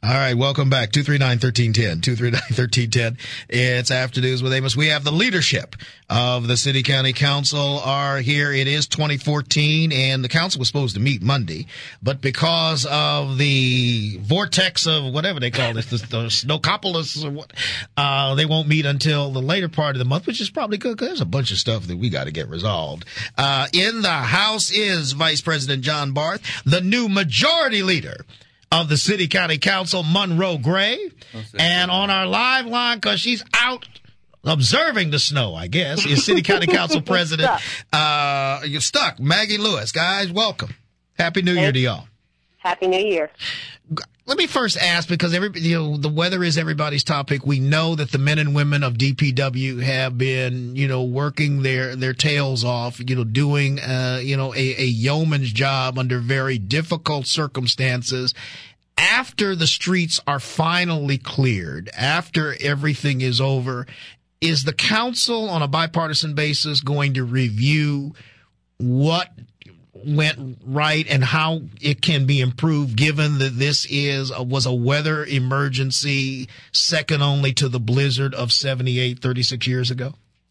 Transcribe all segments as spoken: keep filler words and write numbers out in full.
All right, welcome back. two three nine, one three one zero. two three nine, one three one zero. It's Afternoons with Amos. We have the leadership of the City County Council are here. It is twenty fourteen, and the council was supposed to meet Monday, but because of the vortex of whatever they call it, the, the Snowcopolis or what, uh, they won't meet until the later part of the month, which is probably good because there's a bunch of stuff that we got to get resolved. Uh, in the House is Vice President John Barth, the new majority leader of the City County Council, Monroe Gray. And on our live line, because she's out observing the snow, I guess, is City County Council President. Uh, you're stuck. Maggie Lewis. Guys, welcome. Happy New Year to y'all. Happy New Year. Let me first ask, because every, you know, the weather is everybody's topic. We know that the men and women of D P W have been, you know, working their, their tails off, you know, doing, uh, you know, a, a yeoman's job under very difficult circumstances. After the streets are finally cleared, after everything is over, is the council on a bipartisan basis going to review what went right and how it can be improved, given that this is a, was a weather emergency second only to the blizzard of seventy-eight, thirty-six years ago?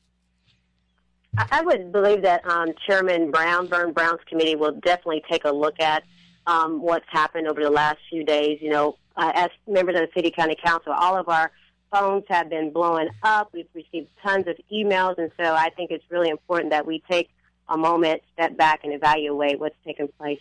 I would believe that um, Chairman Brown, Vern Brown's committee, will definitely take a look at um, what's happened over the last few days. You know, uh, as members of the City County Council, all of our phones have been blowing up. We've received tons of emails, and so I think it's really important that we take a moment, step back, and evaluate what's taken place.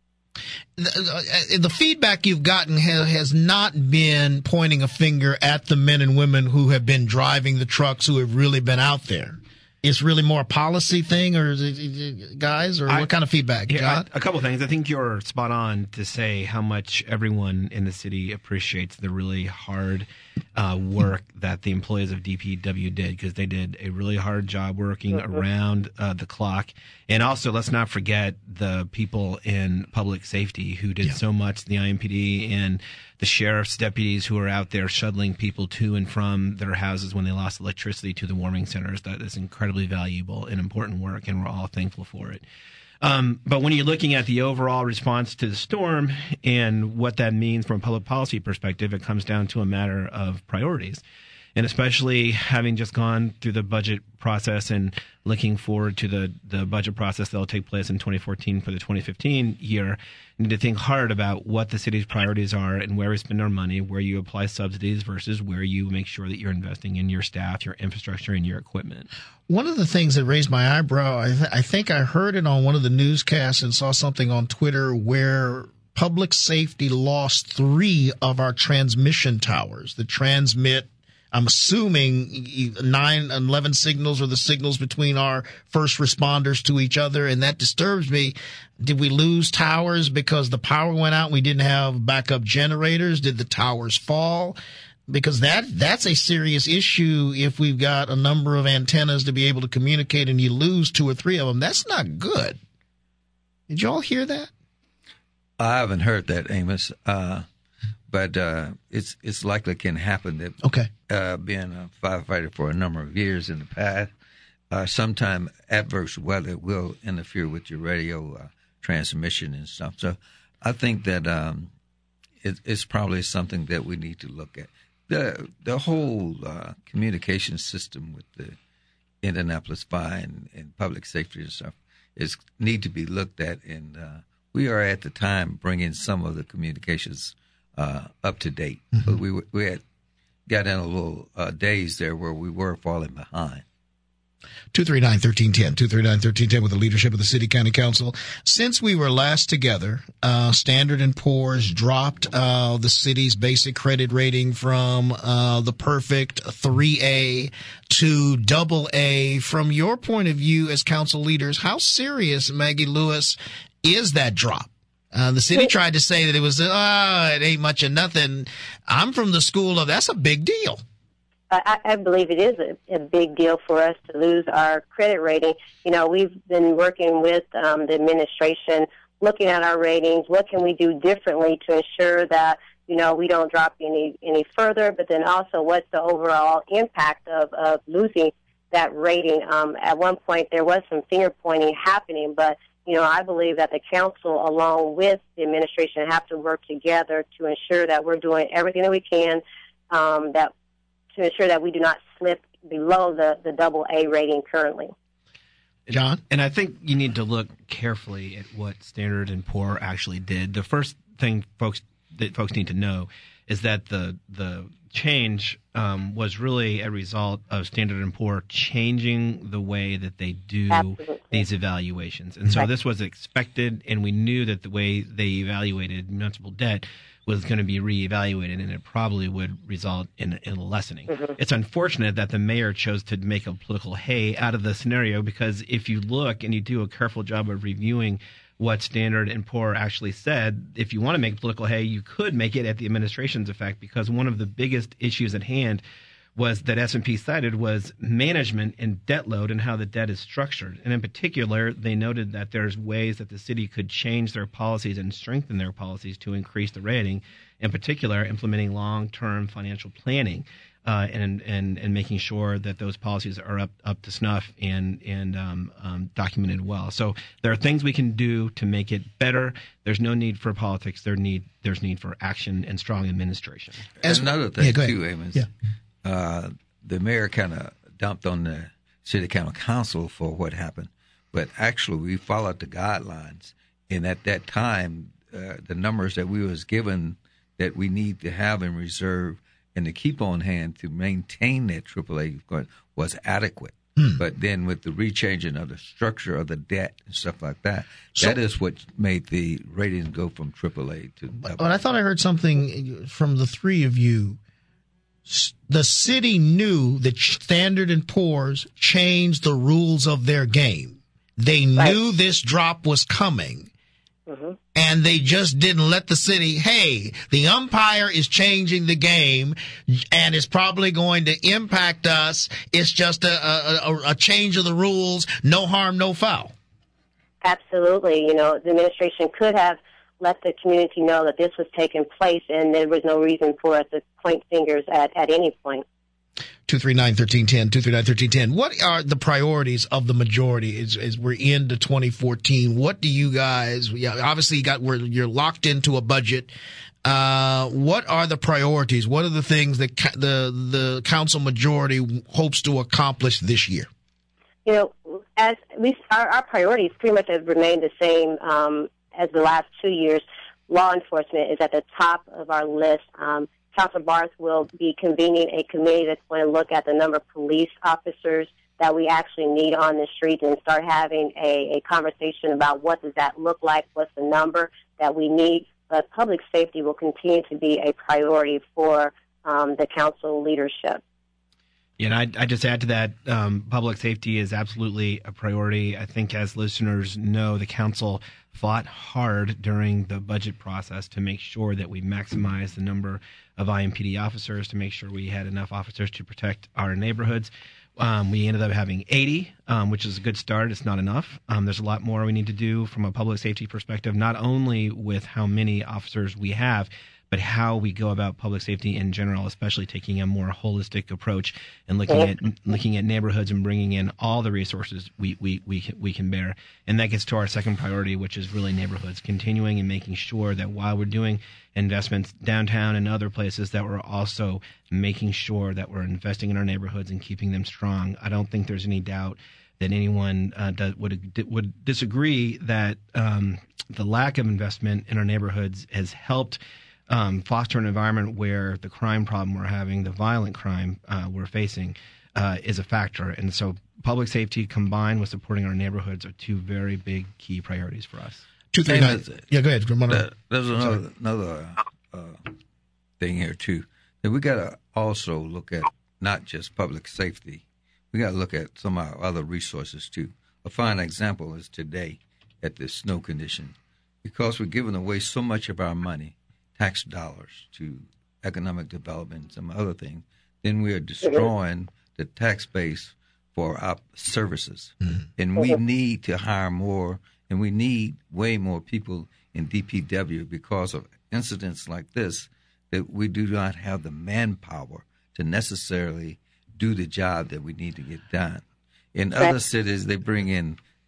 The, the feedback you've gotten has, has not been pointing a finger at the men and women who have been driving the trucks, who have really been out there. It's really more a policy thing, or is it, guys, or I, what kind of feedback? Yeah, John? A couple of things. I think you're spot on to say how much everyone in the city appreciates the really hard uh, work that the employees of D P W did, because they did a really hard job working mm-hmm. around uh, the clock. And also, let's not forget the people in public safety who did yeah. so much, the I M P D and the sheriff's deputies who are out there shuttling people to and from their houses when they lost electricity to the warming centers. That is incredibly valuable and important work, and we're all thankful for it. Um, but when you're looking at the overall response to the storm and what that means from a public policy perspective, it comes down to a matter of priorities. And especially having just gone through the budget process and looking forward to the, the budget process that will take place in twenty fourteen for the twenty fifteen year, you need to think hard about what the city's priorities are and where we spend our money, where you apply subsidies versus where you make sure that you're investing in your staff, your infrastructure, and your equipment. One of the things that raised my eyebrow, I, th- I think I heard it on one of the newscasts and saw something on Twitter where public safety lost three of our transmission towers that transmit, I'm assuming, nine and eleven signals or the signals between our first responders to each other, and that disturbs me. Did we lose towers because the power went out and we didn't have backup generators? Did the towers fall? Because that that's a serious issue if we've got a number of antennas to be able to communicate and you lose two or three of them. That's not good. Did you all hear that? I haven't heard that, Amos. Uh But uh, it's it's likely can happen that okay. uh, being a firefighter for a number of years in the past, uh, sometime adverse weather will interfere with your radio uh, transmission and stuff. So I think that um, it, it's probably something that we need to look at. The the whole uh, communication system with the Indianapolis Fire and, and public safety and stuff is need to be looked at. And uh, we are at the time bringing some of the communications Uh, up to date, mm-hmm. but we we had got in a little uh, days there where we were falling behind. two three nine, one three one zero, two three nine, one three one zero with the leadership of the City County Council. Since we were last together, uh, Standard and Poor's dropped uh, the city's basic credit rating from uh, the perfect three A to double A. From your point of view as council leaders, how serious, Maggie Lewis, is that drop? Uh, the city tried to say that it was, oh, it ain't much of nothing. I'm from the school of that's a big deal. I, I believe it is a, a big deal for us to lose our credit rating. You know, we've been working with um, the administration, looking at our ratings. What can we do differently to ensure that, you know, we don't drop any any further? But then also, what's the overall impact of, of losing that rating? Um, at one point, there was some finger pointing happening, but you know, I believe that the council, along with the administration, have to work together to ensure that we're doing everything that we can, um, that to ensure that we do not slip below the, the double A rating currently. John? And I think you need to look carefully at what Standard and Poor actually did. The first thing folks that folks need to know is that the the change um, was really a result of Standard and Poor changing the way that they do Absolutely. these evaluations. And so Right. this was expected, and we knew that the way they evaluated municipal debt was going to be reevaluated, and it probably would result in, in a lessening. Mm-hmm. It's unfortunate that the mayor chose to make a political hay out of the scenario, because if you look and you do a careful job of reviewing what Standard and Poor actually said, if you want to make political hay, you could make it at the administration's effect, because one of the biggest issues at hand was that S and P cited was management and debt load and how the debt is structured. And in particular, they noted that there's ways that the city could change their policies and strengthen their policies to increase the rating, in particular implementing long-term financial planning uh, and, and, and making sure that those policies are up, up to snuff and, and um, um, documented well. So there are things we can do to make it better. There's no need for politics. There need, there's need for action and strong administration. As another thing, yeah, go ahead. too, Amos, Yeah. uh, the mayor kind of dumped on the city county council for what happened. But actually, we followed the guidelines. And at that time, uh, the numbers that we was given that we need to have in reserve and to keep on hand to maintain that triple A was adequate. Hmm. But then with the rechanging of the structure of the debt and stuff like that, so, that is what made the ratings go from triple A to double A. But I thought I heard something from the three of you. The city knew that Standard and Poor's changed the rules of their game. They knew right. this drop was coming. Mm-hmm. And they just didn't let the city, hey, the umpire is changing the game and it's probably going to impact us. It's just a, a, a change of the rules. No harm, no foul. Absolutely. You know, the administration could have let the community know that this was taking place, and there was no reason for us to point fingers at, at any point. two three nine, one three one zero, two three nine, one three one zero. What are the priorities of the majority as, as we're into twenty fourteen? What do you guys, yeah, obviously you got where you're locked into a budget. Uh, what are the priorities? What are the things that ca- the, the council majority hopes to accomplish this year? You know, as we, our, our priorities pretty much have remained the same, um, as the last two years. Law enforcement is at the top of our list. Um, Councilor Barth will be convening a committee that's going to look at the number of police officers that we actually need on the streets and start having a, a conversation about what does that look like, what's the number that we need. But public safety will continue to be a priority for um, the council leadership. Yeah, and I, I just add to that, um, public safety is absolutely a priority. I think as listeners know, the council fought hard during the budget process to make sure that we maximize the number of I M P D officers, to make sure we had enough officers to protect our neighborhoods. Um, we ended up having eighty, um, which is a good start. It's not enough. Um, there's a lot more we need to do from a public safety perspective, not only with how many officers we have, but how we go about public safety in general, especially taking a more holistic approach and looking at looking at neighborhoods and bringing in all the resources we we we can, we can bear. And that gets to our second priority, which is really neighborhoods, continuing and making sure that while we're doing investments downtown and other places, that we're also making sure that we're investing in our neighborhoods and keeping them strong. I don't think there's any doubt that anyone uh, does, would would disagree that um, the lack of investment in our neighborhoods has helped Um, foster an environment where the crime problem we're having, the violent crime uh, we're facing, uh, is a factor. And so public safety combined with supporting our neighborhoods are two very big key priorities for us. Two, three, nine. Yeah, go ahead. There, there's another, another uh, thing here, too, that we got to also look at not just public safety. We got to look at some of our other resources, too. A fine example is today at the snow condition. Because we're giving away so much of our money, tax dollars, to economic development and some other things, then we are destroying the tax base for our services. Mm-hmm. And we need to hire more, and we need way more people in D P W because of incidents like this, that we do not have the manpower to necessarily do the job that we need to get done. In other cities, they bring in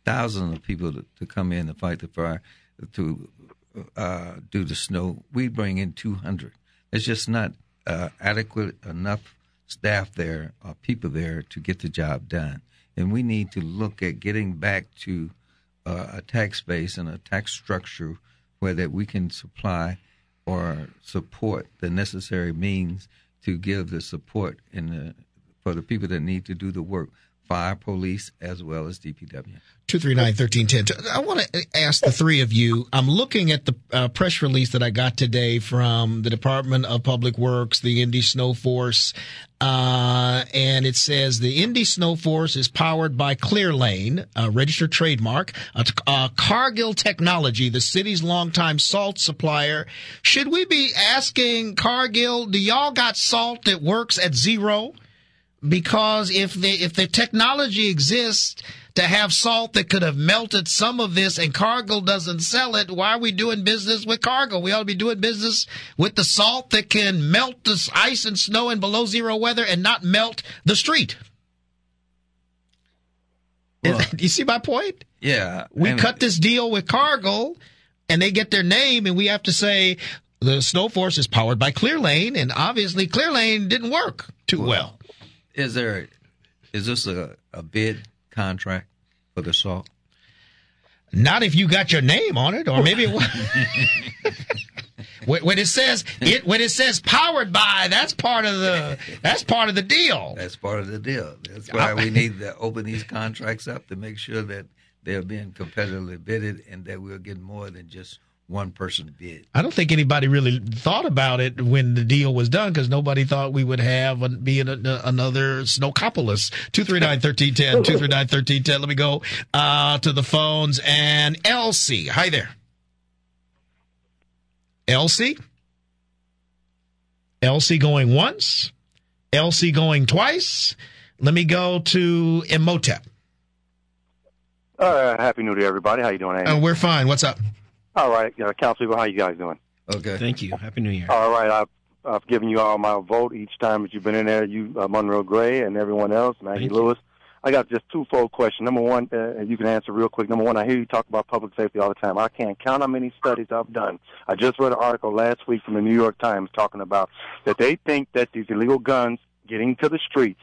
thousands of people to, to come in and fight the fire, to uh, do the snow. We bring in two hundred. There's just not uh, adequate enough staff there or people there to get the job done. And we need to look at getting back to uh, a tax base and a tax structure where that we can supply or support the necessary means to give the support in the, for the people that need to do the work, fire, police, as well as D P W. two three nine, one three one zero. I want to ask the three of you. I'm looking at the uh, press release that I got today from the Department of Public Works, the Indy Snow Force, uh, and it says the Indy Snow Force is powered by Clearlane, a registered trademark, uh, uh, Cargill Technology, the city's longtime salt supplier. Should we be asking Cargill, do y'all got salt that works at zero? Because if the if the technology exists to have salt that could have melted some of this and Cargill doesn't sell it, why are we doing business with Cargill? We ought to be doing business with the salt that can melt this ice and snow in below zero weather and not melt the street. Well, do you see my point? Yeah. We and cut this deal with Cargill and they get their name and we have to say the Snow Force is powered by Clearlane, and obviously Clearlane didn't work too well. well. Is there, is this a, a bid contract for the salt? Not if you got your name on it, or maybe it was. when, when it says it, when it says powered by, that's part of the that's part of the deal. That's part of the deal. That's why we need to open these contracts up to make sure that they're being competitively bidded and that we're getting more than just one person bid. I don't think anybody really thought about it when the deal was done because nobody thought we would have a, be an, a, another Snowcopolis. two three nine, one three one zero, two three nine, one three one zero. Let me go uh, to the phones. And Elsie, hi there. Elsie? Elsie going once? Elsie going twice? Let me go to Imhotep. Uh, Happy New Year, everybody. How you doing, Amy? Uh, we're fine. What's up? All right, uh, Council, how you guys doing? Okay. Thank you. Happy New Year. All right, I've, I've given you all my vote each time that you've been in there, you, uh, Monroe Gray, and everyone else, Maggie Lewis. I got just twofold question. Number one, uh, you can answer real quick. Number one, I hear you talk about public safety all the time. I can't count how many studies I've done. I just read an article last week from the New York Times talking about that they think that these illegal guns getting to the streets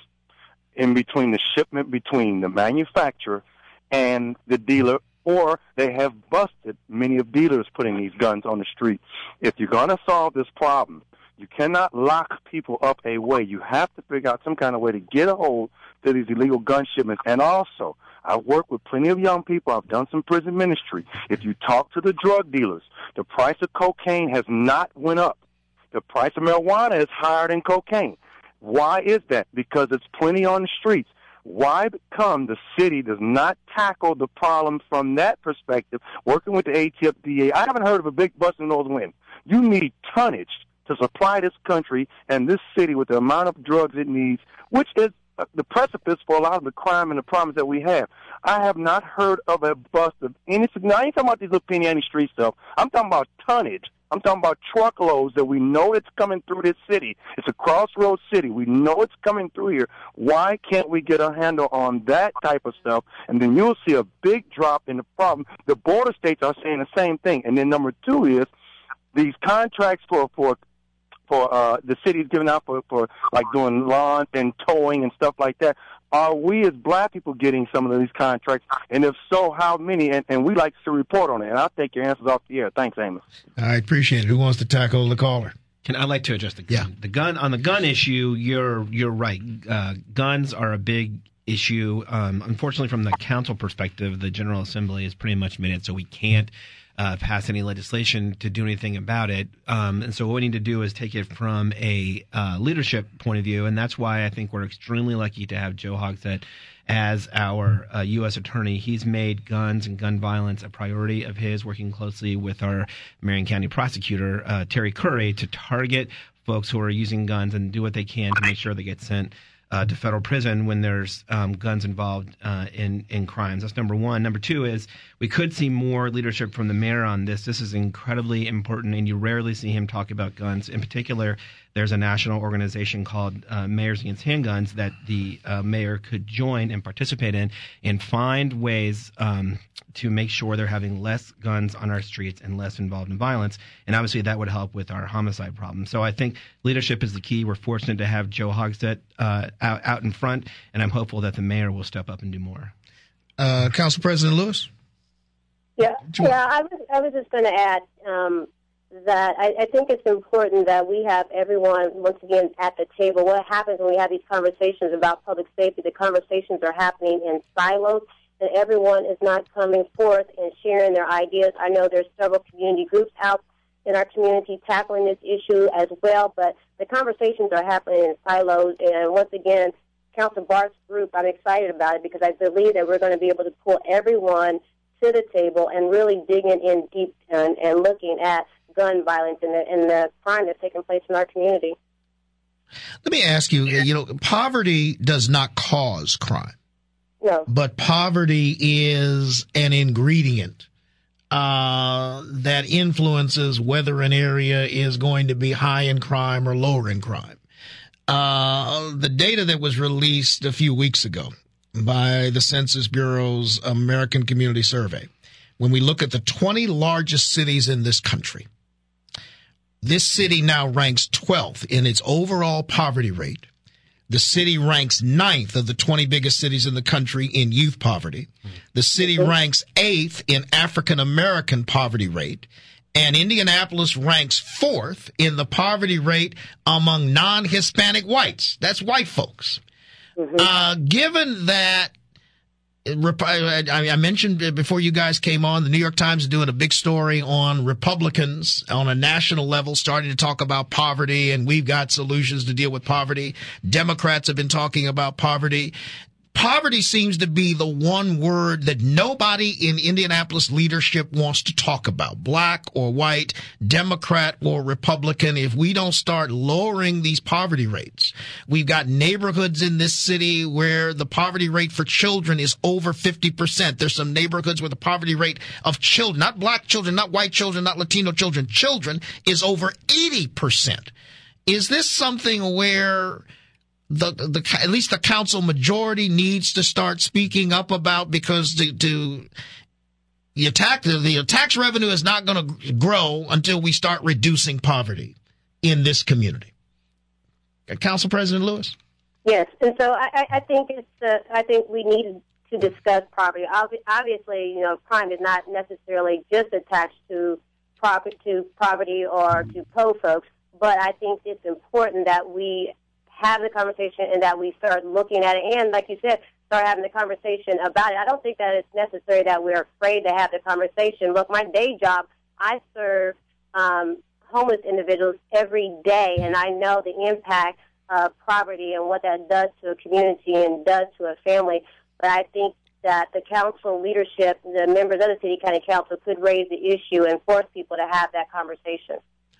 in between the shipment between the manufacturer and the dealer, or they have busted many of dealers putting these guns on the street. If you're going to solve this problem, you cannot lock people up a way. You have to figure out some kind of way to get a hold to these illegal gun shipments. And also, I work with plenty of young people. I've done some prison ministry. If you talk to the drug dealers, the price of cocaine has not went up. The price of marijuana is higher than cocaine. Why is that? Because it's plenty on the streets. Why come the city does not tackle the problem from that perspective, working with the A T F D A? I haven't heard of a big bust in the north wind. You need tonnage to supply this country and this city with the amount of drugs it needs, which is the precipice for a lot of the crime and the problems that we have. I have not heard of a bust of any. Now, I ain't talking about these little penny ante street stuff. I'm talking about tonnage. I'm talking about truckloads that we know it's coming through this city. It's a crossroads city. We know it's coming through here. Why can't we get a handle on that type of stuff? And then you'll see a big drop in the problem. The border states are saying the same thing. And then number two is these contracts for for for uh, the city's giving out for, for like doing lawns and towing and stuff like that. Are we as black people getting some of these contracts? And if so, how many? And, and we like to report on it. And I'll take your answers off the air. Thanks, Amos. I appreciate it. Who wants to tackle the caller? Can I like to address the gun? Yeah. The gun on the gun issue. You're you're right. Uh, guns are a big issue. Um, unfortunately, from the council perspective, the General Assembly has pretty much made it so we can't Uh, pass any legislation to do anything about it. Um, and so what we need to do is take it from a uh, leadership point of view. And that's why I think we're extremely lucky to have Joe Hogsett as our uh, U S attorney. He's made guns and gun violence a priority of his, working closely with our Marion County prosecutor, uh, Terry Curry, to target folks who are using guns and do what they can to make sure they get sent Uh, to federal prison when there's um, guns involved uh, in in crimes. That's number one. Number two is we could see more leadership from the mayor on this. This is incredibly important, and you rarely see him talk about guns. In particular, there's a national organization called uh, Mayors Against Handguns that the uh, mayor could join and participate in and find ways um, to make sure they're having less guns on our streets and less involved in violence. And obviously that would help with our homicide problem. So I think leadership is the key. We're fortunate to have Joe Hogsett uh, out, out in front, and I'm hopeful that the mayor will step up and do more. Uh, Council President Lewis? Yeah, yeah. I was I was just going to add um, that I, I think it's important that we have everyone once again at the table. What happens when we have these conversations about public safety? The conversations are happening in silos, and everyone is not coming forth and sharing their ideas. I know there's several community groups out in our community tackling this issue as well, but the conversations are happening in silos. And once again, Council Bart's group, I'm excited about it because I believe that we're going to be able to pull everyone to the table and really digging in deep and, and looking at gun violence and the, and the crime that's taking place in our community. Let me ask you, you know, poverty does not cause crime. No. But poverty is an ingredient uh, that influences whether an area is going to be high in crime or lower in crime. Uh, the data that was released a few weeks ago by the Census Bureau's American Community Survey, when we look at the twenty largest cities in this country, this city now ranks twelfth in its overall poverty rate. The city ranks ninth of the twenty biggest cities in the country in youth poverty. The city ranks eighth in African American poverty rate. And Indianapolis ranks fourth in the poverty rate among non-Hispanic whites. That's white folks. Mm-hmm. Uh, given that, I mentioned before you guys came on, the New York Times is doing a big story on Republicans on a national level starting to talk about poverty, and we've got solutions to deal with poverty. Democrats have been talking about poverty. Poverty seems to be the one word that nobody in Indianapolis leadership wants to talk about, black or white, Democrat or Republican. If we don't start lowering these poverty rates, we've got neighborhoods in this city where the poverty rate for children is over fifty percent. There's some neighborhoods where the poverty rate of children, not black children, not white children, not Latino children, children is over eighty percent. Is this something where The, the, at least the council majority needs to start speaking up about, because the, to, the attack, the, the tax revenue is not going to grow until we start reducing poverty in this community. Council President Lewis? Yes, and so I, I think it's, uh, I think we need to discuss poverty. Obviously, you know, crime is not necessarily just attached to property, to poverty or to poor folks, but I think it's important that we have the conversation and that we start looking at it, and like you said, start having the conversation about it. I don't think that it's necessary that we're afraid to have the conversation. Look, my day job, I serve um, homeless individuals every day, and I know the impact of poverty and what that does to a community and does to a family. But I think that the council leadership, the members of the City County Council, could raise the issue and force people to have that conversation.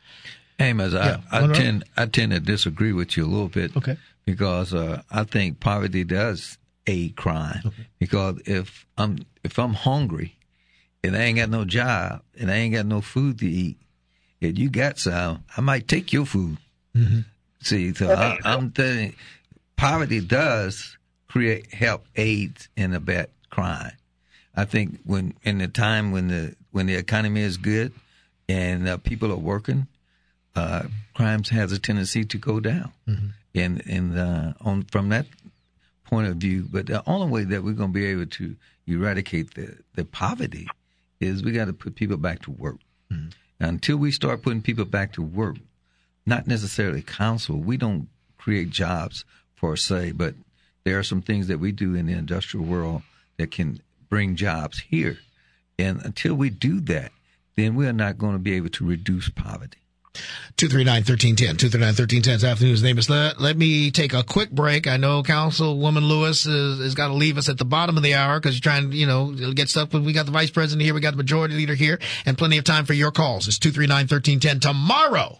Amos, yeah, I, I tend I tend to disagree with you a little bit, okay. because uh, I think poverty does aid crime. Okay. Because if I'm if I'm hungry and I ain't got no job and I ain't got no food to eat, and you got some, I might take your food. Mm-hmm. See, so I, I'm telling, poverty does create help aids and abet crime. I think when in the time when the when the economy is good and uh, people are working, Uh, crimes has a tendency to go down, mm-hmm. and and uh, on from that point of view. But the only way that we're going to be able to eradicate the, the poverty is we got to put people back to work. Mm-hmm. Until we start putting people back to work, not necessarily council, we don't create jobs per se, but there are some things that we do in the industrial world that can bring jobs here. And until we do that, then we are not going to be able to reduce poverty. two three nine, one three one zero. two three nine, one three one zero is afternoon's name. Is let, let me take a quick break. I know Councilwoman Lewis is, is got to leave us at the bottom of the hour because you're trying to, you know, get stuff. But we got the vice president here. We got the majority leader here, and plenty of time for your calls. It's two three nine, one three one zero. Tomorrow,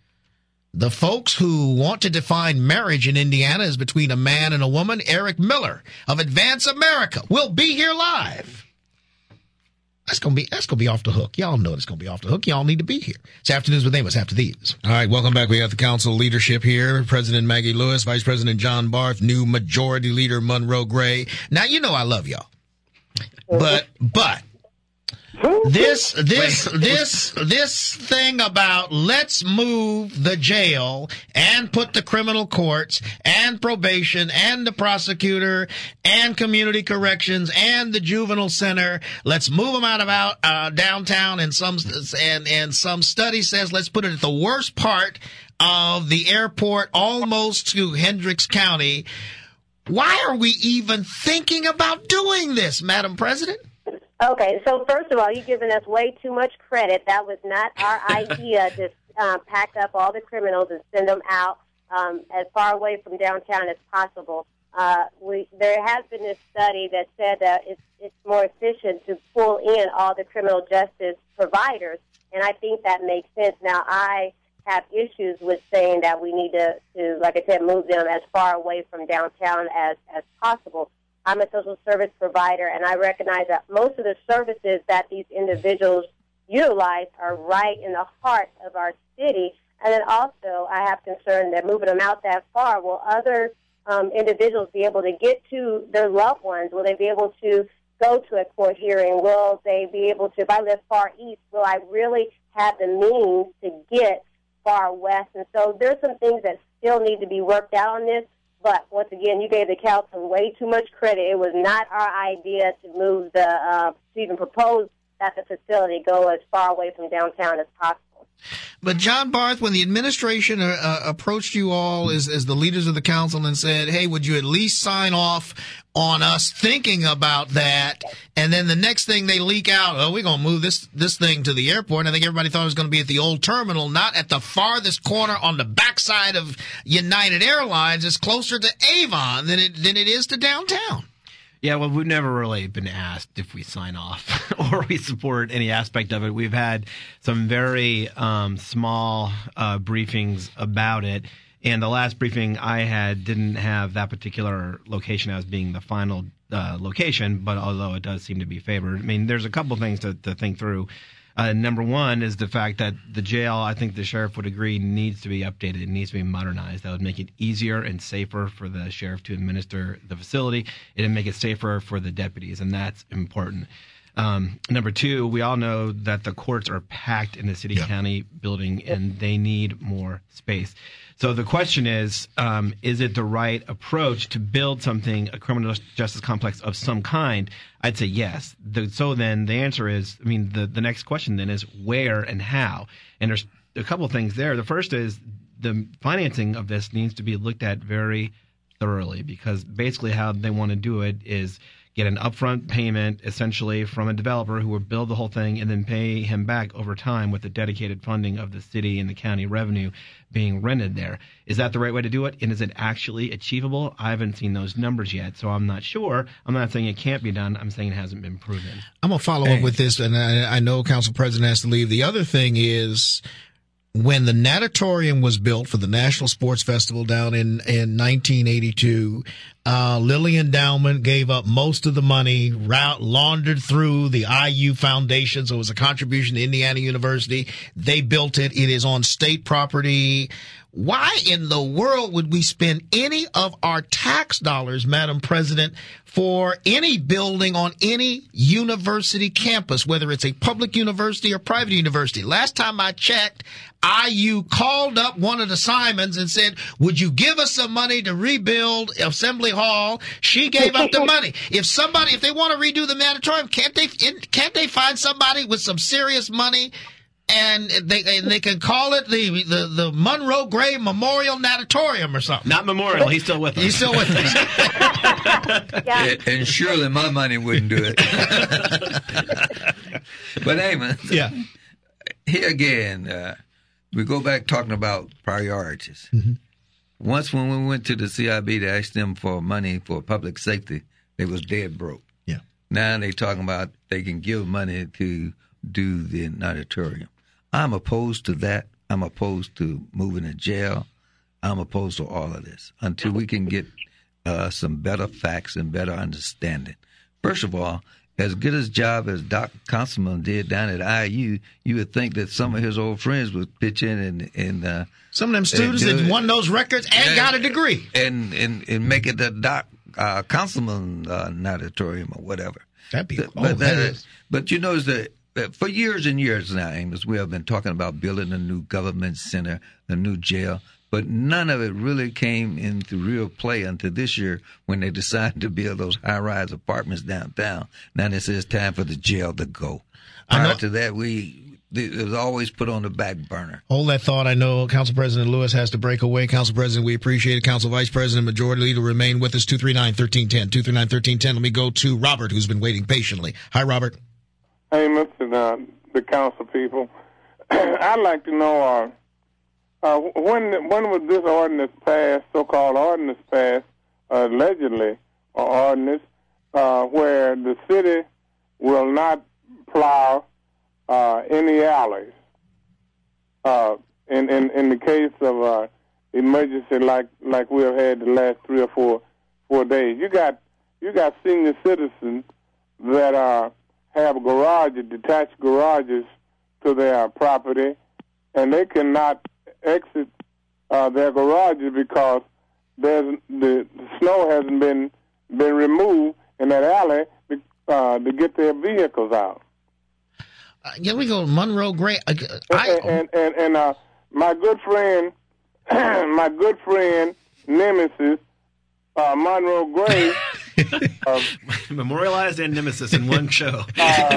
the folks who want to define marriage in Indiana as between a man and a woman, Eric Miller of Advance America, will be here live. That's gonna be that's gonna be off the hook. Y'all know it's gonna be off the hook. Y'all need to be here. It's Afternoons with Amos after these. All right, welcome back. We got the council leadership here. President Maggie Lewis, Vice President John Barth, new Majority Leader Monroe Gray. Now you know I love y'all, but but. This, this, this, this thing about let's move the jail and put the criminal courts and probation and the prosecutor and community corrections and the juvenile center. Let's move them out of out, uh, downtown, and some, and, and some study says let's put it at the worst part of the airport, almost to Hendricks County. Why are we even thinking about doing this, Madam President? Okay, so first of all, you're giving us way too much credit. That was not our idea to um, pack up all the criminals and send them out um, as far away from downtown as possible. Uh, we, there has been this study that said that it's, it's more efficient to pull in all the criminal justice providers, and I think that makes sense. Now, I have issues with saying that we need to, to like I said, move them as far away from downtown as, as possible. I'm a social service provider, and I recognize that most of the services that these individuals utilize are right in the heart of our city. And then also, I have concern that moving them out that far, will other um, individuals be able to get to their loved ones? Will they be able to go to a court hearing? Will they be able to, if I live far east, will I really have the means to get far west? And so there's some things that still need to be worked out on this. But once again, you gave the council way too much credit. It was not our idea to move the, uh, to even propose that the facility go as far away from downtown as possible. But John Barth, when the administration uh, approached you all as, as the leaders of the council and said, hey, would you at least sign off on us thinking about that? And then the next thing they leak out, oh, we're going to move this, this thing to the airport. And I think everybody thought it was going to be at the old terminal, not at the farthest corner on the backside of United Airlines. It's closer to Avon than it, than it is to downtown. Yeah, well, we've never really been asked if we sign off or we support any aspect of it. We've had some very um, small uh, briefings about it, and the last briefing I had didn't have that particular location as being the final uh, location, but although it does seem to be favored. I mean, there's a couple things to, to think through. Uh, number one is the fact that the jail, I think the sheriff would agree, needs to be updated. It needs to be modernized. That would make it easier and safer for the sheriff to administer the facility. It would make it safer for the deputies, and that's important. Um, number two, we all know that the courts are packed in the city yeah. county building, and they need more space. So the question is, um, is it the right approach to build something, a criminal justice complex of some kind? I'd say yes. The, so then the answer is, I mean, the, the next question then is where and how? And there's a couple of things there. The first is the financing of this needs to be looked at very thoroughly, because basically how they want to do it is get an upfront payment essentially from a developer who will build the whole thing and then pay him back over time with the dedicated funding of the city and the county revenue being rented there. Is that the right way to do it? And is it actually achievable? I haven't seen those numbers yet, so I'm not sure. I'm not saying it can't be done. I'm saying it hasn't been proven. I'm going to follow hey. up with this, and I, I know Council President has to leave. The other thing is, when the natatorium was built for the National Sports Festival down in, in nineteen eighty-two, uh, Lilly Endowment gave up most of the money, route, laundered through the I U Foundation, so it was a contribution to Indiana University. They built it. It is on state property. Why in the world would we spend any of our tax dollars, Madam President, for any building on any university campus, whether it's a public university or private university? Last time I checked, I U called up one of the Simons and said, would you give us some money to rebuild Assembly Hall? She gave up the money. If somebody, if they want to redo the natatorium, can't they, can't they find somebody with some serious money? And they and they can call it the, the the Monroe Gray Memorial Natatorium or something. Not Memorial. He's still with us. He's still with us. yeah. and, and surely my money wouldn't do it. But Amos, yeah. Here again, uh, we go back talking about priorities. Mm-hmm. Once when we went to the C I B to ask them for money for public safety, they was dead broke. Yeah. Now they talking about they can give money to do the natatorium. I'm opposed to that. I'm opposed to moving to jail. I'm opposed to all of this until we can get uh, some better facts and better understanding. First of all, as good a job as Doctor Constable did down at I U, you would think that some of his old friends would pitch in and and uh, some of them students that it. won those records and, and got a degree and and, and make it the Doc uh, Constable uh, auditorium or whatever. That'd be. But, oh, but, that uh, is. But you know that. For years and years now, Amos, we have been talking about building a new government center, a new jail, but none of it really came into real play until this year when they decided to build those high-rise apartments downtown. Now they say it's time for the jail to go. Prior to that, we it was always put on the back burner. Hold that thought. I know Council President Lewis has to break away. Council President, we appreciate it. Council Vice President, Majority Leader, remain with us. two three nine, one three one zero. two three nine, one three one zero. Let me go to Robert, who's been waiting patiently. Hi, Robert. Amos and uh, the council people, I'd like to know uh, uh, when when was this ordinance passed, so-called ordinance passed, uh, allegedly, or ordinance, uh, where the city will not plow uh, any alleys. Uh, in, in in the case of uh, emergency like like we have had the last three or four four days, you got you got senior citizens that are have garages, detached garages to their property, and they cannot exit uh, their garages because there's the, the snow hasn't been been removed in that alley uh, to get their vehicles out. Uh, here we go, Monroe Gray. Uh, I, and and and, and uh, my good friend, my good friend Nemesis, uh, Monroe Gray. uh, Memorialized and Nemesis in one show. uh,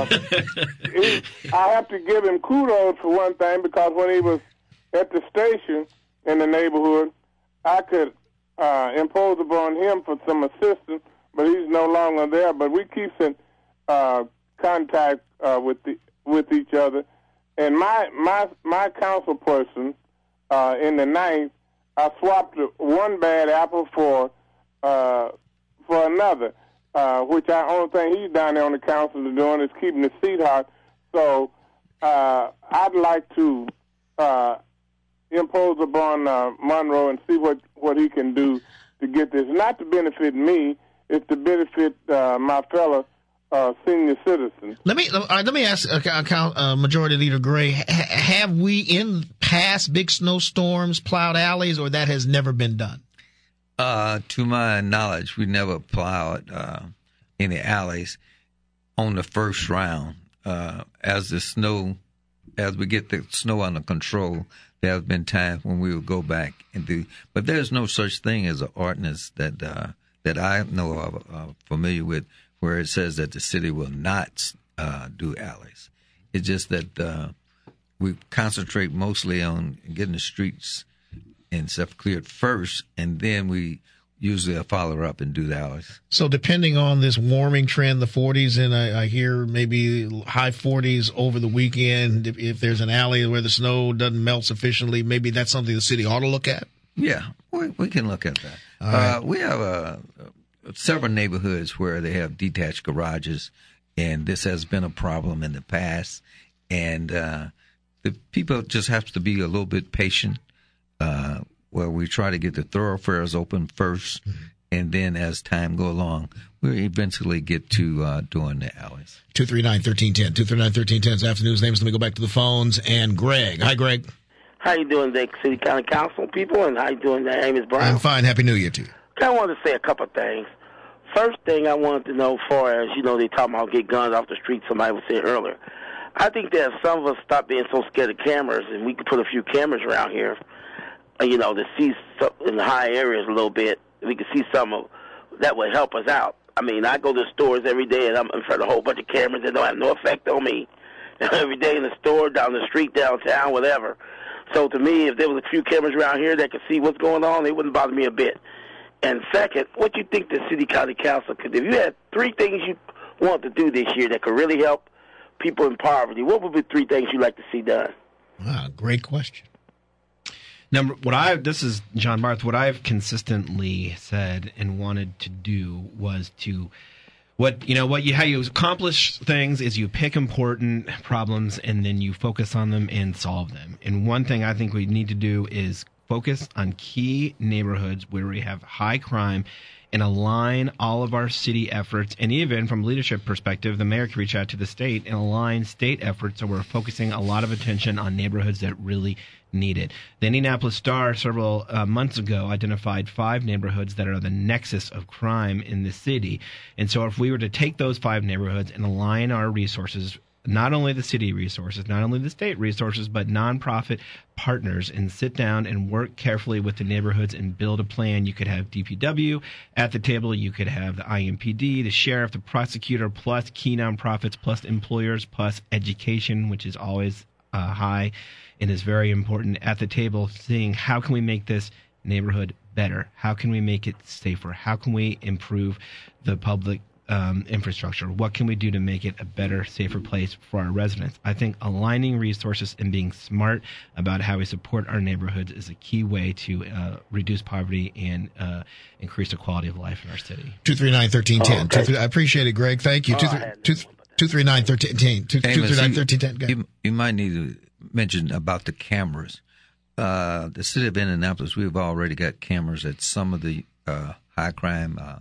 he, I have to give him kudos for one thing, because when he was at the station in the neighborhood, I could uh, impose upon him for some assistance, but he's no longer there. But we keep in uh, contact uh, with the with each other. And my my my council person uh, in the ninth, I swapped one bad apple for. Uh, for another, uh, which I only thing he's down there on the council is doing is keeping the seat hot. So uh, I'd like to uh, impose upon uh, Monroe and see what, what he can do to get this, not to benefit me, it's to benefit uh, my fellow uh, senior citizens. Let me uh, let me ask uh, uh, Majority Leader Gray, ha- have we in past big snowstorms plowed alleys, or that has never been done? Uh, to my knowledge, we never plowed uh, any alleys on the first round. Uh, as the snow, as we get the snow under control, there have been times when we would go back and do. But there's no such thing as an ordinance that uh, that I know of, uh, familiar with, where it says that the city will not uh, do alleys. It's just that uh, we concentrate mostly on getting the streets and stuff cleared first, and then we usually follow up and do the alleys. So depending on this warming trend, the forties, and I, I hear maybe high forties over the weekend, if, if there's an alley where the snow doesn't melt sufficiently, maybe that's something the city ought to look at? Yeah, we, we can look at that. Right. Uh, we have uh, several neighborhoods where they have detached garages, and this has been a problem in the past, and uh, the people just have to be a little bit patient. Uh, where we try to get the thoroughfares open first, mm-hmm. and then as time go along, we'll eventually get to uh, doing the alleys. two three nine, one three one zero. two three nine, one three one zero is afternoon's names. Let me go back to the phones. And Greg. Hi, Greg. How you doing today, City County Council people, and how you doing today, Amos Brown? I'm fine. Happy New Year to you. I wanted to say a couple of things. First thing I wanted to know, far as, you know, they talking about get guns off the street, somebody was saying earlier. I think that if some of us stop being so scared of cameras, and we could put a few cameras around here, you know, to see some, in the high areas a little bit, we can see some of that would help us out. I mean, I go to stores every day, and I'm in front of a whole bunch of cameras that don't have no effect on me. Every day in the store, down the street, downtown, whatever. So to me, if there was a few cameras around here that could see what's going on, it wouldn't bother me a bit. And second, what do you think the City County Council could do? If you had three things you want to do this year that could really help people in poverty, what would be three things you'd like to see done? Wow, great question. Number, what I this is John Barth. What I've consistently said and wanted to do was to, what you know, what you how you accomplish things is you pick important problems and then you focus on them and solve them. And one thing I think we need to do is focus on key neighborhoods where we have high crime and align all of our city efforts. And even from a leadership perspective, the mayor can reach out to the state and align state efforts so we're focusing a lot of attention on neighborhoods that really need it. The Indianapolis Star several uh, months ago identified five neighborhoods that are the nexus of crime in the city. And so if we were to take those five neighborhoods and align our resources, not only the city resources, not only the state resources, but nonprofit partners, and sit down and work carefully with the neighborhoods and build a plan. You could have D P W at the table. You could have the I M P D, the sheriff, the prosecutor, plus key nonprofits, plus employers, plus education, which is always uh, high and is very important at the table, seeing how can we make this neighborhood better? How can we make it safer? How can we improve the public Um, infrastructure? What can we do to make it a better, safer place for our residents? I think aligning resources and being smart about how we support our neighborhoods is a key way to uh, reduce poverty and uh, increase the quality of life in our city. two three nine, one three one zero. Oh, okay. I appreciate it, Greg. Thank you. Oh, two three nine, one three one zero. two three nine, one three one zero. You, you might need to mention about the cameras. Uh, the city of Indianapolis, we've already got cameras at some of the uh, high crime uh,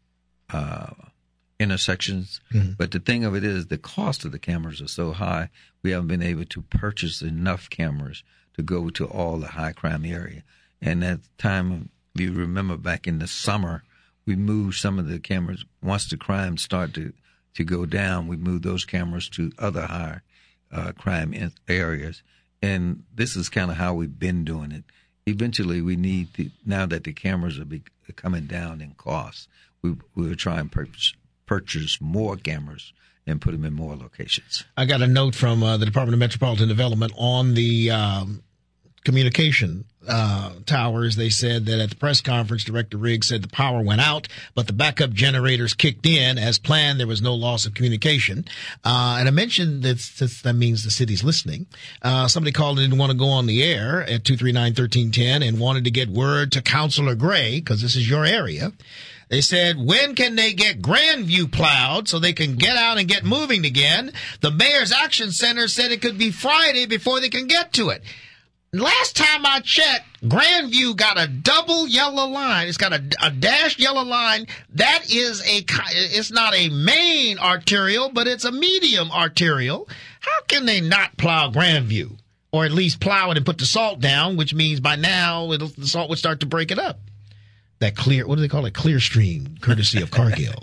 uh intersections, mm-hmm. but the thing of it is the cost of the cameras are so high, we haven't been able to purchase enough cameras to go to all the high crime area. And at the time, if you remember back in the summer, we moved some of the cameras. Once the crime started to, to go down, we moved those cameras to other high uh, crime in- areas. And this is kind of how we've been doing it. Eventually, we need to, now that the cameras are be, coming down in cost, we, we'll try and purchase purchase more cameras and put them in more locations. I got a note from uh, the Department of Metropolitan Development on the um, communication uh, towers. They said that at the press conference, Director Riggs said the power went out, but the backup generators kicked in as planned. There was no loss of communication. Uh, and I mentioned that that means the city's listening. Uh, somebody called and didn't want to go on the air at two three nine, one three one zero and wanted to get word to Councilor Gray, because this is your area. They said, when can they get Grandview plowed so they can get out and get moving again? The Mayor's Action Center said it could be Friday before they can get to it. Last time I checked, Grandview got a double yellow line. It's got a, a dashed yellow line. That is a, it's not a main arterial, but it's a medium arterial. How can they not plow Grandview? Or at least plow it and put the salt down, which means by now it'll, the salt would start to break it up. That clear, what do they call it? Clear stream, courtesy of Cargill.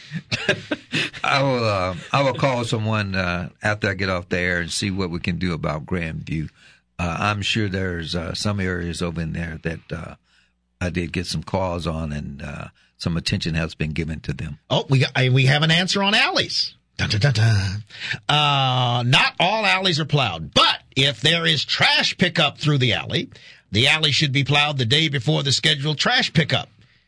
I will, uh, I will call someone uh, after I get off the air and see what we can do about Grandview. Uh, I'm sure there's uh, some areas over in there that uh, I did get some calls on, and uh, some attention has been given to them. Oh, we got, we have an answer on alleys. Dun, dun, dun, dun. Uh, not all alleys are plowed, but if there is trash pickup through the alley, the alley should be plowed the day before the scheduled trash pickup.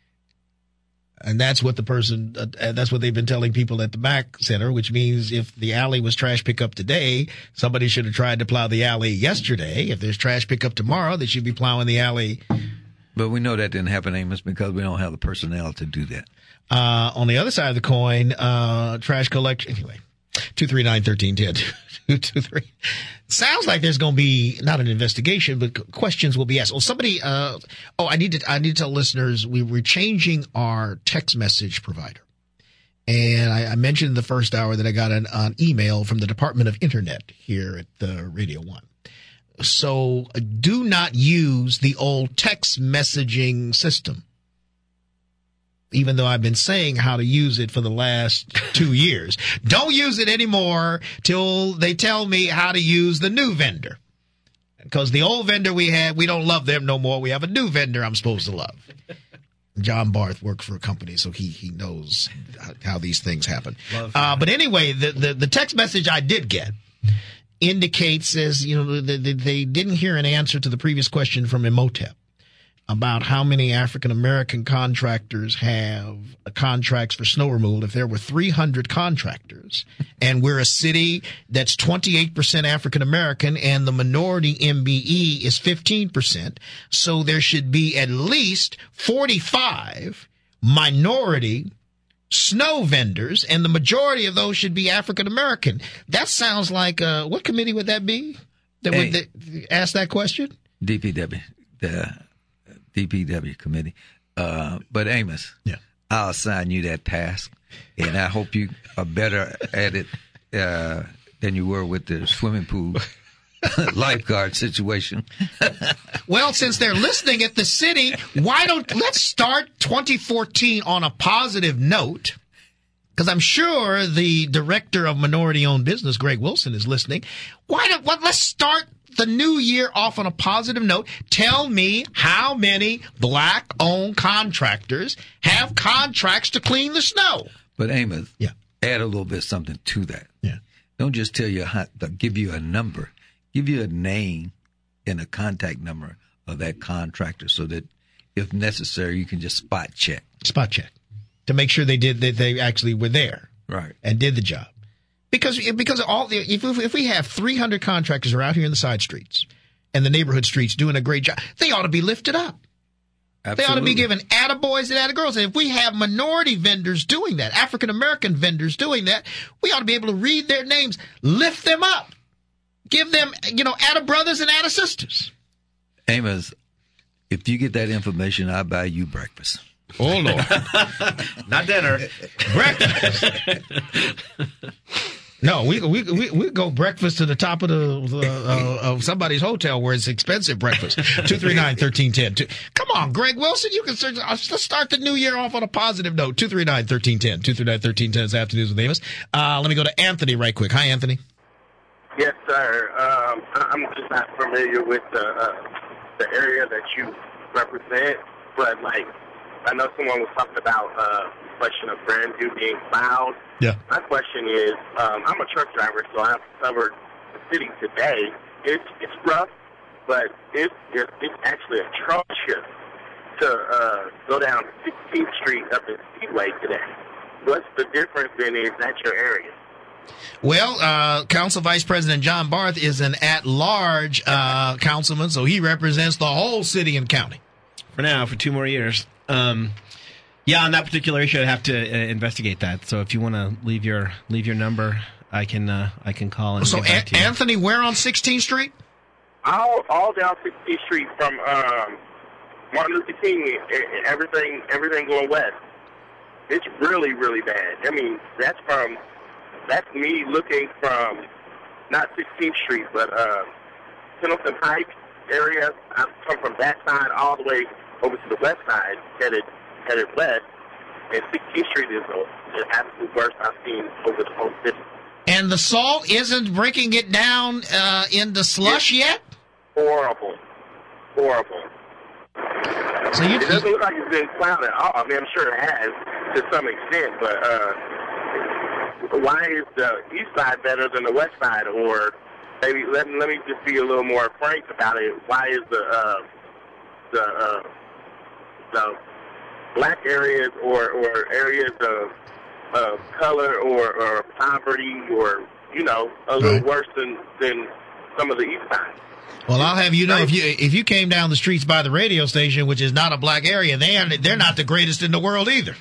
And that's what the person, uh, that's what they've been telling people at the Mac Center, which means if the alley was trash pickup today, somebody should have tried to plow the alley yesterday. If there's trash pickup tomorrow, they should be plowing the alley. But we know that didn't happen, Amos, because we don't have the personnel to do that. Uh, on the other side of the coin, uh, trash collection, anyway. two three nine, one three one zero. two two three Sounds like there's going to be not an investigation, but questions will be asked. Well, somebody, uh, oh, I need to, I need to tell listeners we were changing our text message provider. And I, I mentioned in the first hour that I got an, an email from the Department of Internet here at the Radio One. So uh, do not use the old text messaging system. Even though I've been saying how to use it for the last two years. Don't use it anymore till they tell me how to use the new vendor. Because the old vendor we had, we don't love them no more. We have a new vendor I'm supposed to love. John Barth worked for a company, so he he knows how these things happen. Uh, but anyway, the, the, the text message I did get indicates, as you know, they, they didn't hear an answer to the previous question from Imhotep about how many African-American contractors have contracts for snow removal. If there were three hundred contractors and we're a city that's twenty-eight percent African-American and the minority M B E is fifteen percent, so there should be at least forty-five minority snow vendors, and the majority of those should be African-American. That sounds like, uh, what committee would that be that hey, would that, ask that question? D P W. the D P W committee. Uh, but Amos, yeah. I'll assign you that task, and I hope you are better at it uh, than you were with the swimming pool lifeguard situation. Well, since they're listening at the city, why don't let's start twenty fourteen on a positive note? Because I'm sure the director of minority-owned business, Greg Wilson, is listening. Why don't what? Let's start the new year off on a positive note. Tell me how many black-owned contractors have contracts to clean the snow. But Amos, yeah. add a little bit something to that. Yeah. Don't just tell you how, give you a number. Give you a name and a contact number of that contractor so that if necessary, you can just spot check. Spot check. To make sure they did that they actually were there. Right. And did the job. Because because all the, if if we have three hundred contractors are out here in the side streets and the neighborhood streets doing a great job, they ought to be lifted up. Absolutely. They ought to be given attaboys and attagirls. And if we have minority vendors doing that, African American vendors doing that, we ought to be able to read their names, lift them up, give them, you know, attabrothers and attasisters. Amos, if you get that information, I'll buy you breakfast. Oh, Lord. Not dinner. Breakfast. No, we we we we go breakfast to the top of the uh, of somebody's hotel where it's expensive breakfast. Two three nine thirteen ten. Come on, Greg Wilson, you can search, let's start the new year off on a positive note. Two three nine thirteen ten. Two three nine thirteen ten is Afternoons with Amos. Uh, let me go to Anthony right quick. Hi, Anthony. Yes, sir. Um, I'm just not familiar with the uh, the area that you represent, but like I know someone was talking about uh, the question of Grandview being plowed. Yeah. My question is, um, I'm a truck driver, so I've covered the city today. It's it's rough, but it's it's, it's actually atrocious to uh, go down sixteenth Street up in Speedway today. What's the difference then? Is that your area? Well, uh, Council Vice President John Barth is an at-large uh, councilman, so he represents the whole city and county. For now, for two more years. Um, yeah, on that particular issue, I'd have to uh, investigate that. So if you want to leave your leave your number, I can uh, I can call and so get back a- to you. Anthony, where on sixteenth Street? All all down sixteenth Street from um, Martin Luther King, everything everything going west. It's really really bad. I mean, that's from that's me looking from not sixteenth Street, but uh, Pendleton Pike area. I come from that side all the way over to the west side, headed headed west, and sixteenth Street is the, the absolute worst I've seen over the whole city. And the salt isn't breaking it down uh, into slush it's yet? Horrible. Horrible. So you, it doesn't look like it's been plowed at all. I mean, I'm sure it has to some extent, but uh, why is the east side better than the west side? Or maybe let, let me just be a little more frank about it. Why is the uh, the uh, the black areas or, or areas of, of color or, or poverty or, you know, a little right. worse than, than some of the east side? Well, I'll have you know, if you if you came down the streets by the radio station, which is not a black area, they are, they're not the greatest in the world either.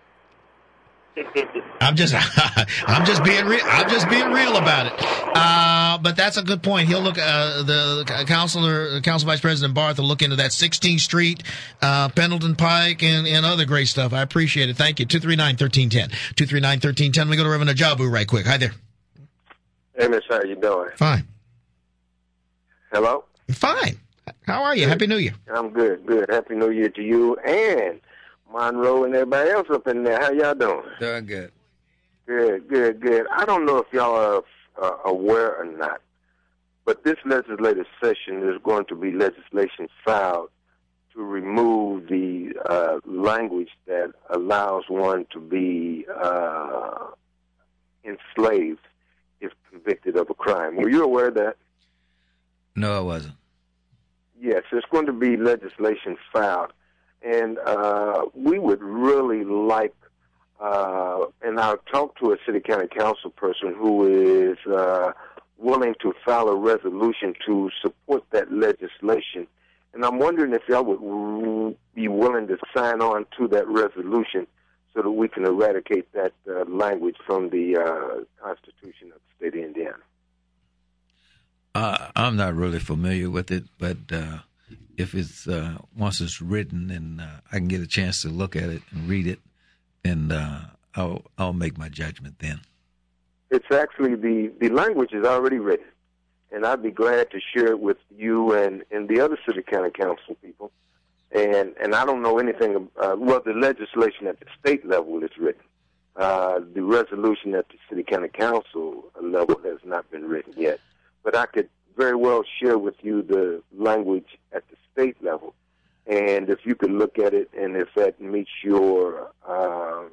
I'm just, I'm just being real. I'm just being real about it. Uh, but that's a good point. He'll look. Uh, the councilor, Council Vice President Barth, will look into that sixteenth Street, uh, Pendleton Pike, and, and other great stuff. I appreciate it. Thank you. Two three nine thirteen ten. Two three nine thirteen ten. Let me go to Reverend Ajabu right quick. Hi there. Hey, Miss, how you doing? Fine. Hello. Fine. How are you? Good. Happy New Year. I'm good. Good. Happy New Year to you and Monroe and everybody else up in there. How y'all doing? Doing good. Good, good, good. I don't know if y'all are uh, aware or not, but this legislative session there's going to be legislation filed to remove the uh, language that allows one to be uh, enslaved if convicted of a crime. Were you aware of that? No, I wasn't. Yes, there's going to be legislation filed. And uh, we would really like, uh, and I'll talk to a city county council person who is uh, willing to file a resolution to support that legislation. And I'm wondering if y'all would be willing to sign on to that resolution so that we can eradicate that uh, language from the uh, Constitution of the state of Indiana. Uh, I'm not really familiar with it, but uh, if it's uh, once it's written and uh, I can get a chance to look at it and read it, then uh, I'll I'll make my judgment then. It's actually the, the language is already written, and I'd be glad to share it with you and, and the other city county council people. And and I don't know anything. Uh, well, the legislation at the state level is written. Uh, the resolution at the city county council level has not been written yet. But I could very well share with you the language at the state level, and if you could look at it, and if that meets your um,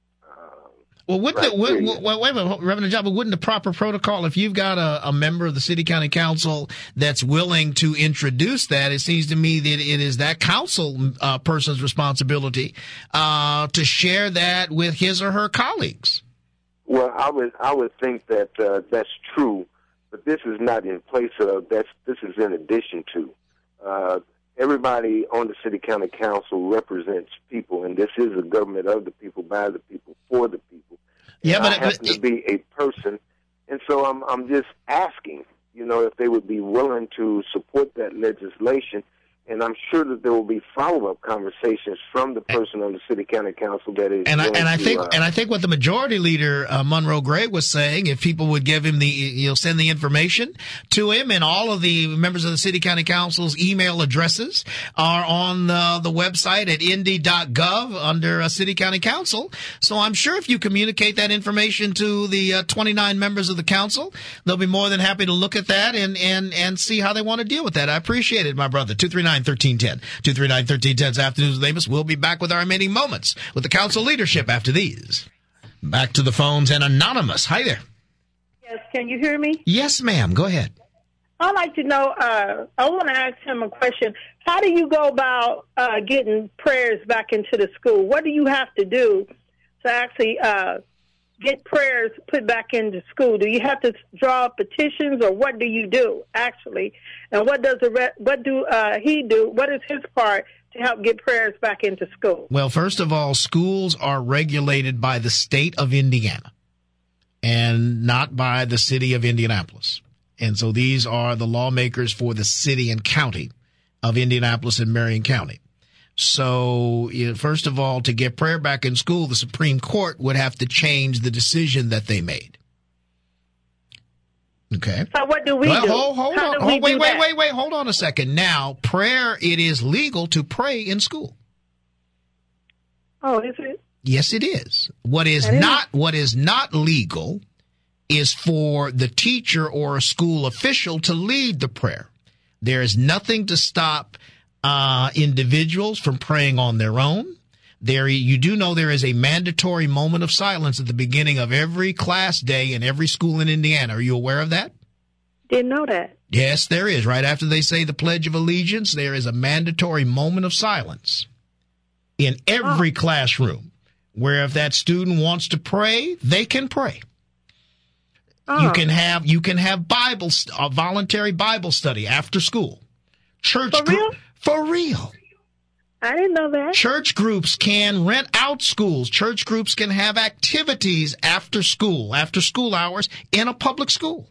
Well, wouldn't it, wait, wait, wait a minute, Reverend John, but wouldn't the proper protocol, if you've got a, a member of the city county council that's willing to introduce that, it seems to me that it is that council uh, person's responsibility uh, to share that with his or her colleagues. Well, I would I would think that uh, that's true, but this is not in place of that's. This is in addition to. Uh, everybody on the city county council represents people, and this is a government of the people, by the people, for the people. Yeah, and but I it, happen it, to be a person, and so I'm I'm just asking, you know, if they would be willing to support that legislation. And I'm sure that there will be follow-up conversations from the person on the city county council that is. And I, and I to, think uh, and I think what the majority leader uh, Monroe Gray was saying, if people would give him the, you know, send the information to him, and all of the members of the city county council's email addresses are on the the website at indy dot gov under uh, city county council. So I'm sure if you communicate that information to the uh, twenty-nine members of the council, they'll be more than happy to look at that and and and see how they want to deal with that. I appreciate it, my brother. two three nine, one three one zero. two three nine, one three one zero. Afternoons with Amos. We'll be back with our remaining moments with the council leadership after these. Back to the phones and Anonymous. Hi there. Yes, can you hear me? Yes, ma'am. Go ahead. I'd like to know, uh, I want to ask him a question. How do you go about uh, getting prayers back into the school? What do you have to do to actually uh, get prayers put back into school? Do you have to draw petitions, or what do you do, actually? And what does the re- what do uh, he do? What is his part to help get prayers back into school? Well, first of all, schools are regulated by the state of Indiana and not by the city of Indianapolis. And so these are the lawmakers for the city and county of Indianapolis and Marion County. So, you know, first of all, to get prayer back in school, the Supreme Court would have to change the decision that they made. Okay. So what do we well, do? Hold, hold How on. do we Hold, wait, do wait, that? wait, wait. Hold on a second. Now, prayer, it is legal to pray in school. Oh, is it? Yes, it is. What is That is- not what is not legal is for the teacher or a school official to lead the prayer. There is nothing to stop uh, individuals from praying on their own. There, you do know there is a mandatory moment of silence at the beginning of every class day in every school in Indiana. Are you aware of that? Didn't know that. Yes, there is. Right after they say the Pledge of Allegiance, there is a mandatory moment of silence in every Oh. classroom where if that student wants to pray, they can pray. Oh. You can have you can have Bible st- a voluntary Bible study after school. Church For real? gr- for real. I didn't know that. Church groups can rent out schools. Church groups can have activities after school, after school hours in a public school.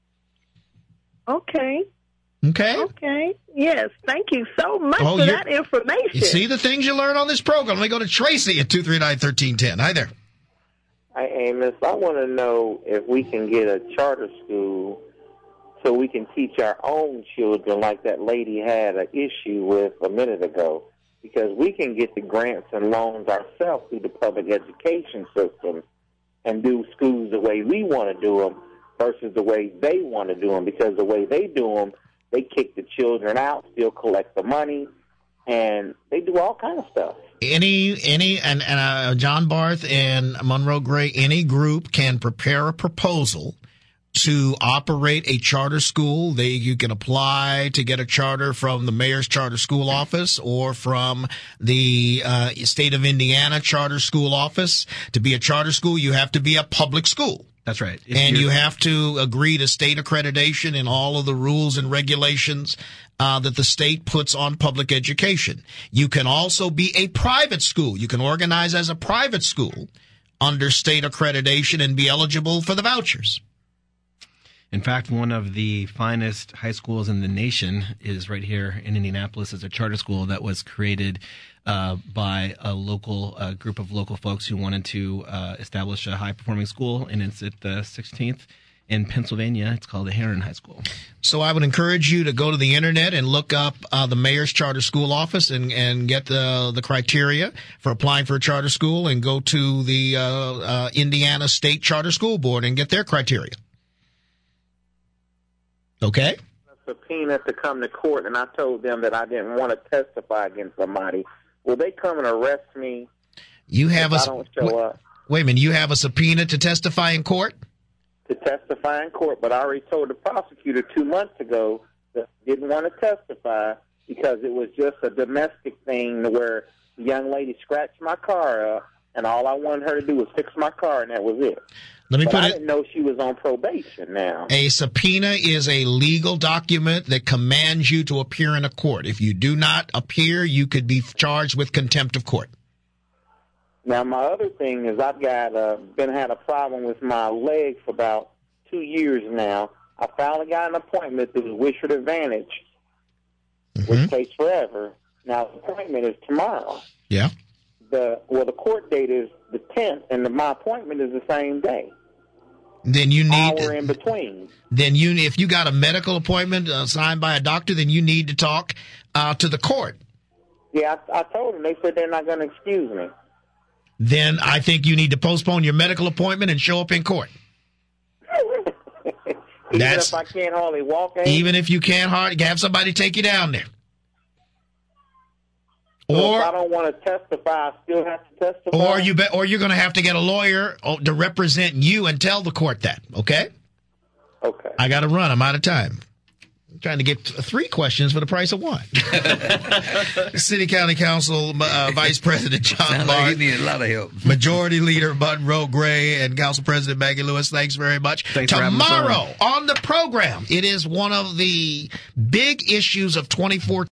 Okay. Okay? Okay. Yes. Thank you so much Oh, for you're- that information. You see the things you learn on this program. Let me go to Tracy at two three nine, one three one zero. Hi there. Hi, Amos. I want to know if we can get a charter school so we can teach our own children like that lady had an issue with a minute ago, because we can get the grants and loans ourselves through the public education system and do schools the way we want to do them versus the way they want to do them, because the way they do them, they kick the children out, still collect the money, and they do all kind of stuff. Any, any, and, and uh, John Barth and Monroe Gray, any group can prepare a proposal to operate a charter school. They, you can apply to get a charter from the mayor's charter school office or from the uh, state of Indiana charter school office. To be a charter school, you have to be a public school. That's right. If And you're- you have to agree to state accreditation and all of the rules and regulations uh, that the state puts on public education. You can also be a private school. You can organize as a private school under state accreditation and be eligible for the vouchers. In fact, one of the finest high schools in the nation is right here in Indianapolis. It's a charter school that was created uh, by a local uh, group of local folks who wanted to uh, establish a high-performing school, and it's at the sixteenth in Pennsylvania. It's called the Heron High School. So I would encourage you to go to the internet and look up uh, the mayor's charter school office and, and get the the criteria for applying for a charter school, and go to the uh, uh, Indiana State Charter School Board and get their criteria. Okay? A subpoena to come to court, and I told them that I didn't want to testify against somebody. Will they come and arrest me You have if a I don't show wait, up? Wait a minute. You have a subpoena to testify in court? To testify in court, but I already told the prosecutor two months ago that I didn't want to testify because it was just a domestic thing where the young lady scratched my car up, and all I wanted her to do was fix my car, and that was it. Let me but put I it. didn't know she was on probation now. A subpoena is a legal document that commands you to appear in a court. If you do not appear, you could be charged with contempt of court. Now, my other thing is I've got uh, been had a problem with my leg for about two years now. I finally got an appointment through Wishart Advantage, Mm-hmm. which takes forever. Now, the appointment is tomorrow. Yeah. The well, the court date is the tenth, and the, my appointment is the same day. Then you need. Hour in between. Then you, if you got a medical appointment uh, signed by a doctor, then you need to talk uh, to the court. Yeah, I, I told them. They said they're not going to excuse me. Then I think you need to postpone your medical appointment and show up in court. Even That's- if I can't hardly walk in? Even if you can't hard, have somebody take you down there. So Or if I don't want to testify, I still have to testify? or you bet, or you're going to have to get a lawyer to represent you and tell the court that. Okay. Okay. I got to run. I'm out of time. I'm trying to get th- three questions for the price of one. City County Council uh, Vice President John Sound like Bart, you need a lot of help. Majority Leader Monroe Gray, and Council President Maggie Lewis. Thanks very much. Thanks for having us on. Tomorrow on the program, it is one of the big issues of twenty fourteen.